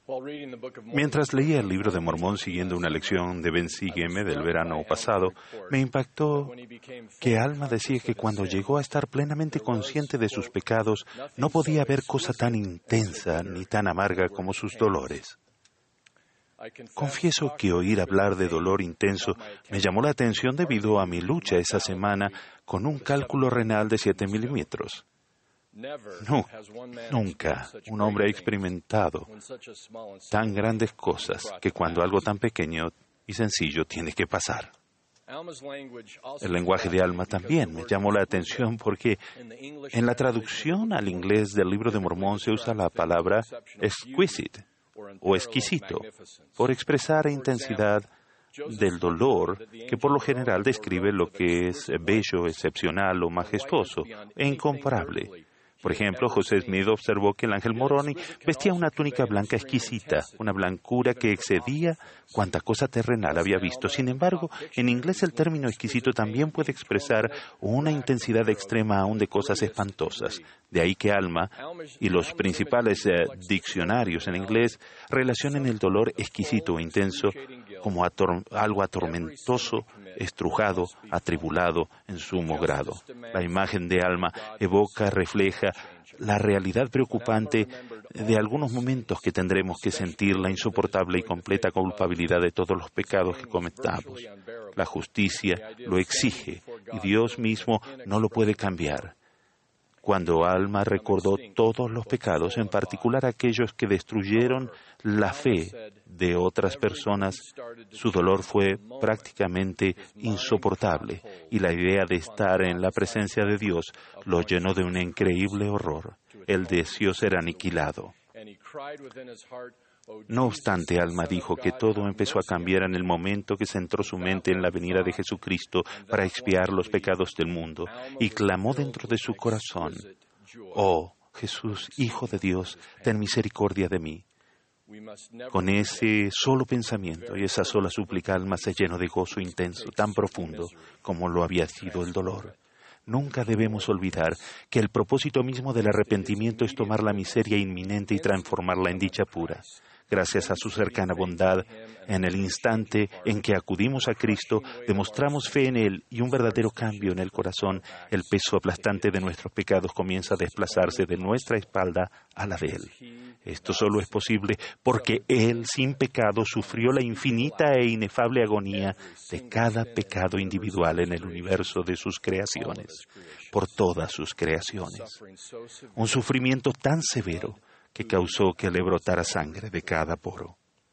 Mientras leía el libro de Mormón siguiendo una lección de Ben Sígueme del verano pasado, me impactó que Alma decía que cuando llegó a estar plenamente consciente de sus pecados, no podía haber cosa tan intensa ni tan amarga como sus dolores. Confieso que oír hablar de dolor intenso me llamó la atención debido a mi lucha esa semana con un cálculo renal de 7 milímetros. Nunca un hombre ha experimentado tan grandes cosas que cuando algo tan pequeño y sencillo tiene que pasar. El lenguaje de Alma también me llamó la atención porque en la traducción al inglés del libro de Mormón se usa la palabra exquisite o exquisito por expresar intensidad del dolor que por lo general describe lo que es bello, excepcional o majestuoso e incomparable. Por ejemplo, José Smith observó que el ángel Moroni vestía una túnica blanca exquisita, una blancura que excedía cuanta cosa terrenal había visto. Sin embargo, en inglés el término exquisito también puede expresar una intensidad extrema aún de cosas espantosas. De ahí que Alma y los principales diccionarios en inglés relacionen el dolor exquisito o intenso como algo atormentoso, estrujado, atribulado en sumo grado. La imagen de Alma evoca, refleja la realidad preocupante de algunos momentos que tendremos que sentir la insoportable y completa culpabilidad de todos los pecados que cometamos. La justicia lo exige y Dios mismo no lo puede cambiar. Cuando Alma recordó todos los pecados, en particular aquellos que destruyeron la fe de otras personas, su dolor fue prácticamente insoportable y la idea de estar en la presencia de Dios lo llenó de un increíble horror. Él deseó ser aniquilado. No obstante, Alma dijo que todo empezó a cambiar en el momento que centró su mente en la venida de Jesucristo para expiar los pecados del mundo, y clamó dentro de su corazón: «Oh, Jesús, Hijo de Dios, ten misericordia de mí». Con ese solo pensamiento y esa sola súplica, Alma se llenó de gozo intenso, tan profundo como lo había sido el dolor. Nunca debemos olvidar que el propósito mismo del arrepentimiento es tomar la miseria inminente y transformarla en dicha pura. Gracias a su cercana bondad, en el instante en que acudimos a Cristo, demostramos fe en Él y un verdadero cambio en el corazón. El peso aplastante de nuestros pecados comienza a desplazarse de nuestra espalda a la de Él. Esto solo es posible porque Él, sin pecado, sufrió la infinita e inefable agonía de cada pecado individual en el universo de sus creaciones, por todas sus creaciones. Un sufrimiento tan severo que causó que le brotara sangre de cada poro.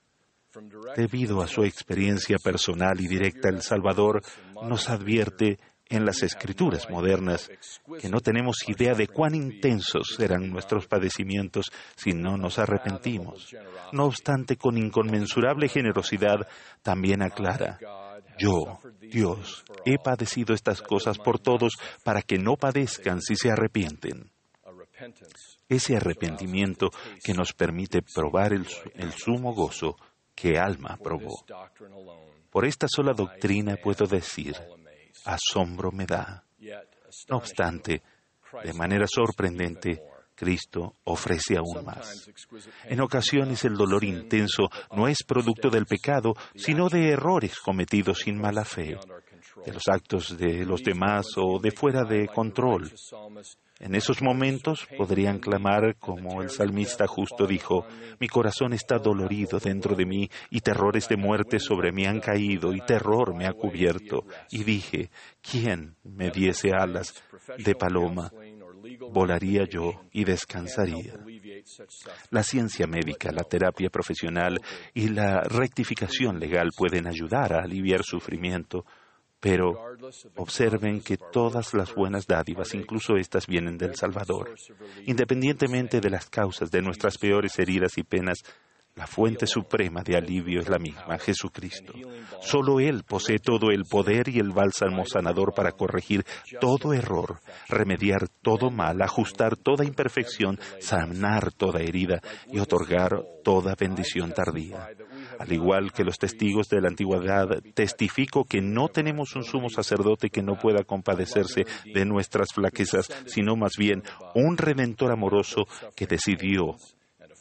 Debido a su experiencia personal y directa, el Salvador nos advierte en las Escrituras modernas que no tenemos idea de cuán intensos serán nuestros padecimientos si no nos arrepentimos. No obstante, con inconmensurable generosidad, también aclara: «Yo, Dios, he padecido estas cosas por todos para que no padezcan si se arrepienten». Ese arrepentimiento que nos permite probar el sumo gozo que Alma probó. Por esta sola doctrina puedo decir: asombro me da. No obstante, de manera sorprendente, Cristo ofrece aún más. En ocasiones el dolor intenso no es producto del pecado, sino de errores cometidos sin mala fe, de los actos de los demás o de fuera de control. En esos momentos podrían clamar como el salmista justo dijo: «Mi corazón está dolorido dentro de mí, y terrores de muerte sobre mí han caído, y terror me ha cubierto. Y dije: ¿quién me diese alas de paloma? Volaría yo y descansaría». La ciencia médica, la terapia profesional y la rectificación legal pueden ayudar a aliviar sufrimiento, pero observen que todas las buenas dádivas, incluso estas, vienen del Salvador. Independientemente de las causas de nuestras peores heridas y penas, la fuente suprema de alivio es la misma, Jesucristo. Solo Él posee todo el poder y el bálsamo sanador para corregir todo error, remediar todo mal, ajustar toda imperfección, sanar toda herida y otorgar toda bendición tardía. Al igual que los testigos de la antigüedad, testifico que no tenemos un sumo sacerdote que no pueda compadecerse de nuestras flaquezas, sino más bien un Redentor amoroso que decidió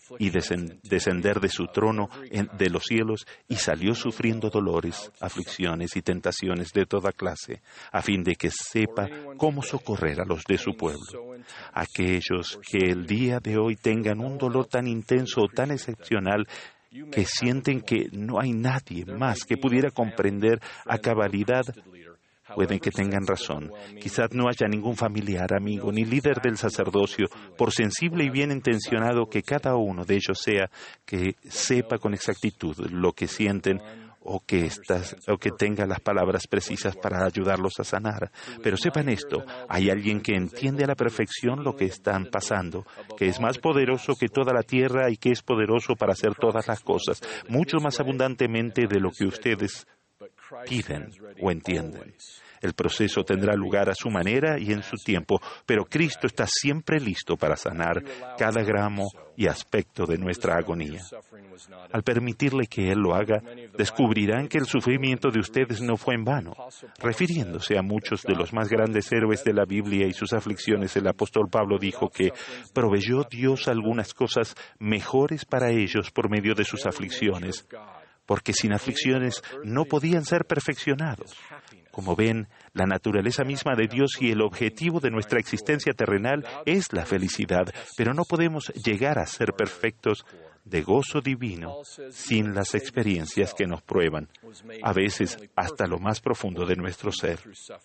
y descender de su trono de los cielos, y salió sufriendo dolores, aflicciones y tentaciones de toda clase, a fin de que sepa cómo socorrer a los de su pueblo. Aquellos que el día de hoy tengan un dolor tan intenso o tan excepcional que sienten que no hay nadie más que pudiera comprender a cabalidad, pueden que tengan razón. Quizás no haya ningún familiar, amigo, ni líder del sacerdocio, por sensible y bien intencionado que cada uno de ellos sea, que sepa con exactitud lo que sienten o que tenga las palabras precisas para ayudarlos a sanar. Pero sepan esto, hay alguien que entiende a la perfección lo que están pasando, que es más poderoso que toda la tierra y que es poderoso para hacer todas las cosas, mucho más abundantemente de lo que ustedes piden o entienden. El proceso tendrá lugar a su manera y en su tiempo, pero Cristo está siempre listo para sanar cada gramo y aspecto de nuestra agonía. Al permitirle que Él lo haga, descubrirán que el sufrimiento de ustedes no fue en vano. Refiriéndose a muchos de los más grandes héroes de la Biblia y sus aflicciones, el apóstol Pablo dijo que proveyó Dios algunas cosas mejores para ellos por medio de sus aflicciones, porque sin aflicciones no podían ser perfeccionados. Como ven, la naturaleza misma de Dios y el objetivo de nuestra existencia terrenal es la felicidad, pero no podemos llegar a ser perfectos de gozo divino sin las experiencias que nos prueban, a veces hasta lo más profundo de nuestro ser.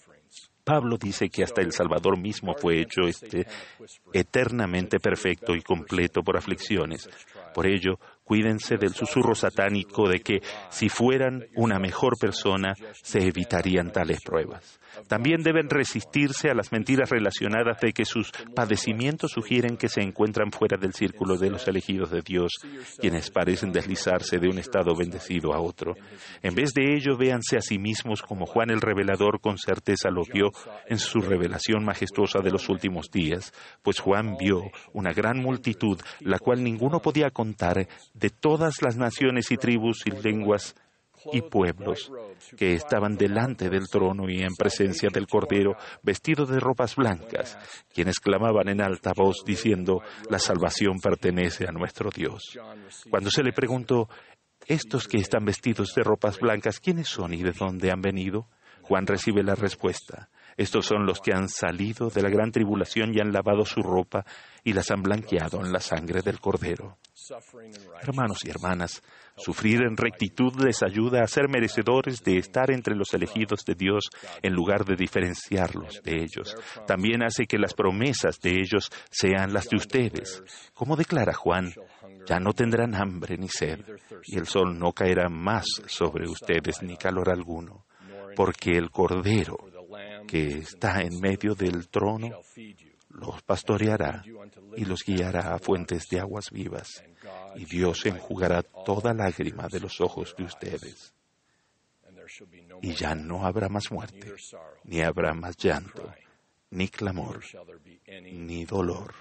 Pablo dice que hasta el Salvador mismo fue hecho eternamente perfecto y completo por aflicciones. Por ello, cuídense del susurro satánico de que, si fueran una mejor persona, se evitarían tales pruebas. También deben resistirse a las mentiras relacionadas de que sus padecimientos sugieren que se encuentran fuera del círculo de los elegidos de Dios, quienes parecen deslizarse de un estado bendecido a otro. En vez de ello, véanse a sí mismos como Juan el Revelador con certeza lo vio en su revelación majestuosa de los últimos días, pues Juan vio una gran multitud, la cual ninguno podía contar, de todas las naciones y tribus y lenguas y pueblos, que estaban delante del trono y en presencia del Cordero, vestidos de ropas blancas, quienes clamaban en alta voz diciendo: la salvación pertenece a nuestro Dios. Cuando se le preguntó: estos que están vestidos de ropas blancas, ¿quiénes son y de dónde han venido?, Juan recibe la respuesta: estos son los que han salido de la gran tribulación y han lavado su ropa y las han blanqueado en la sangre del Cordero. Hermanos y hermanas, sufrir en rectitud les ayuda a ser merecedores de estar entre los elegidos de Dios en lugar de diferenciarlos de ellos. También hace que las promesas de ellos sean las de ustedes. Como declara Juan: ya no tendrán hambre ni sed, y el sol no caerá más sobre ustedes ni calor alguno, porque el Cordero que está en medio del trono los pastoreará y los guiará a fuentes de aguas vivas, y Dios enjugará toda lágrima de los ojos de ustedes. Y ya no habrá más muerte, ni habrá más llanto, ni clamor, ni dolor.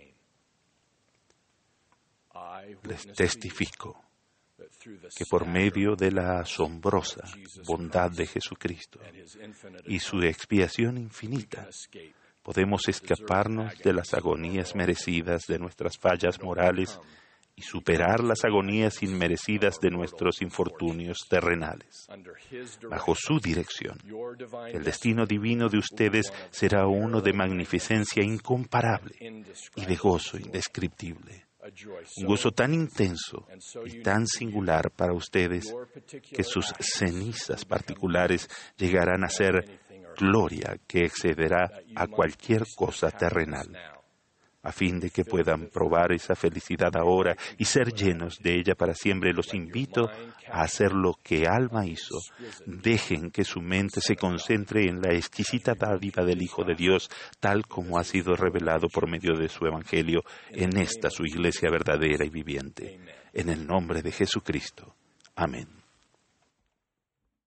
Les testifico que por medio de la asombrosa bondad de Jesucristo y su expiación infinita, podemos escaparnos de las agonías merecidas de nuestras fallas morales y superar las agonías inmerecidas de nuestros infortunios terrenales. Bajo su dirección, el destino divino de ustedes será uno de magnificencia incomparable y de gozo indescriptible. Un gozo tan intenso y tan singular para ustedes que sus cenizas particulares llegarán a ser gloria que excederá a cualquier cosa terrenal. A fin de que puedan probar esa felicidad ahora y ser llenos de ella para siempre, los invito a hacer lo que Alma hizo. Dejen que su mente se concentre en la exquisita dádiva del Hijo de Dios, tal como ha sido revelado por medio de su Evangelio en esta su Iglesia verdadera y viviente. En el nombre de Jesucristo. Amén.